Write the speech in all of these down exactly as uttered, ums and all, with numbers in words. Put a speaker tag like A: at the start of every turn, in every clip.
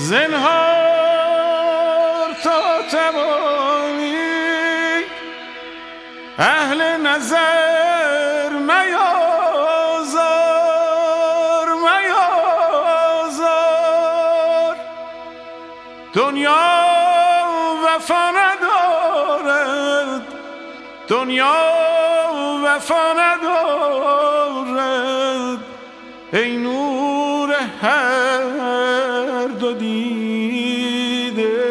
A: زنهار تا توانی اهل نظر میازار میازار. دنیا وفا ندارد، دنیا وفا ندارد، ای نور هر دو دیده.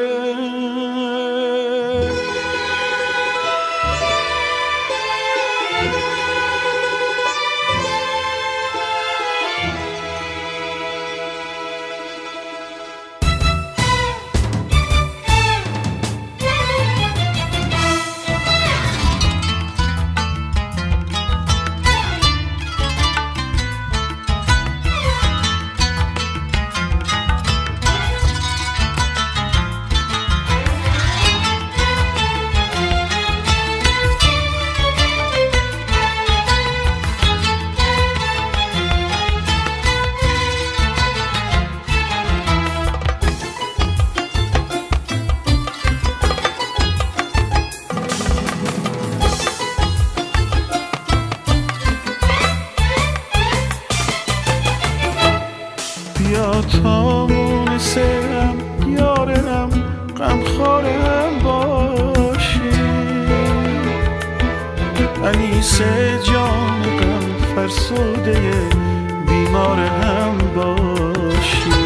A: بیا تا مونسم یارم غمخوارم باشی، انیس جان غم فرسوده بیمارم باشی.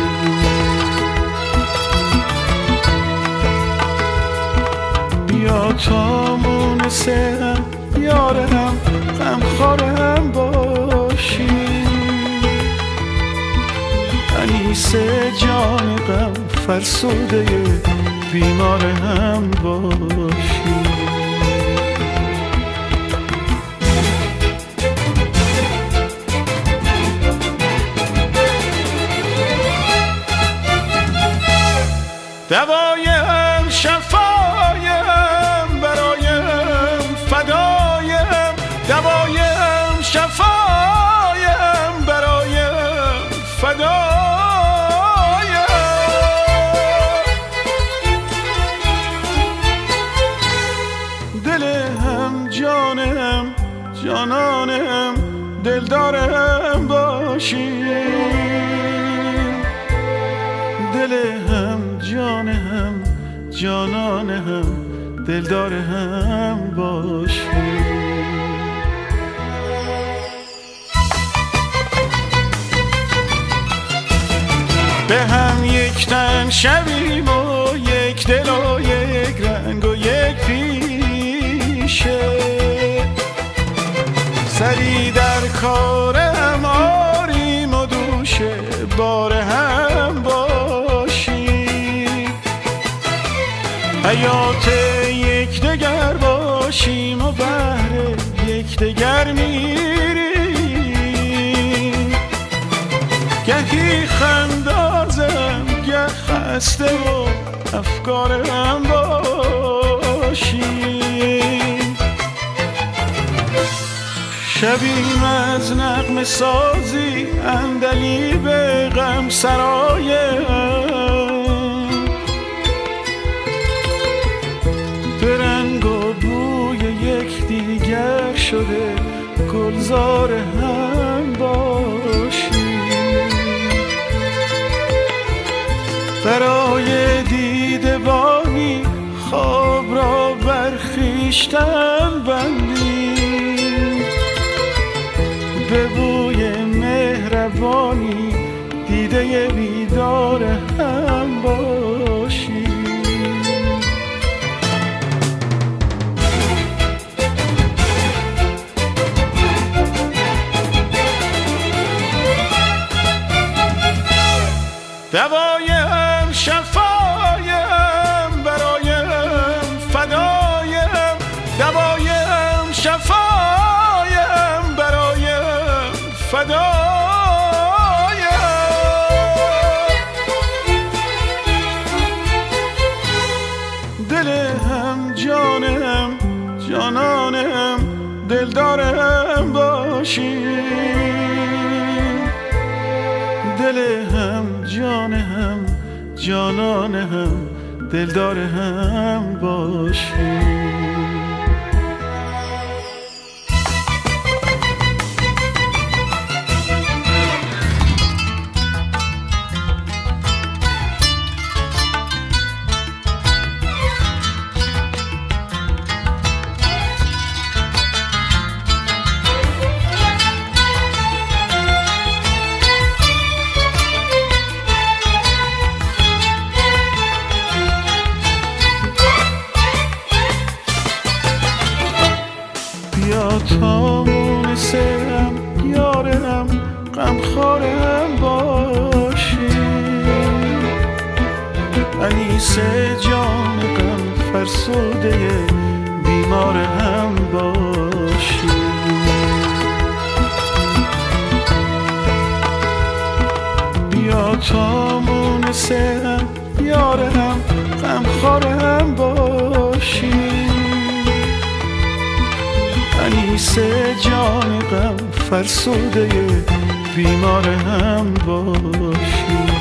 A: بیا تا مونسم یارم غمخوارم باشی، انیس جان غم فرسوده بیمار هم باشی. دوایم شفایم برایم فدایم، دوایم شفایم برایم فدایم. جانانم دلدارم باشی، دل هم جان هم جانان هم دلدار هم باشی. به هم یک تن شویم و یک دل و یک رنگ و یک پیشه، سری در کارم آریم و دوشه بار هم باشیم، حیات یک دگر باشیم و بهر یک دگر میریم، گهی خندازم گه خسته و افکارم باشیم، شبیم از نغمه سازی عندلیب غم سرایم، به رنگ و بوی یک دیگر شده گلزار هم باشیم، برای دیده بانی خواب را بر خویشتن بندیم، به بوی مهربانی دیده بیدار هم باشی. دوایم شفایم برایم فدایم، دوایم شفایم برایم فدایم. دل هم جانم جانانم دلدارم باشی، دل هم جان هم جانان هم دلدار هم باشیم. بیا تا مونسم یارم غمخوارم باشی، انیس جان غم فرسوده بیمار هم باشی. بیا تا مونسم یارم غمخوارم باشی، انیس جان غم فرسوده بیمار هم باشی.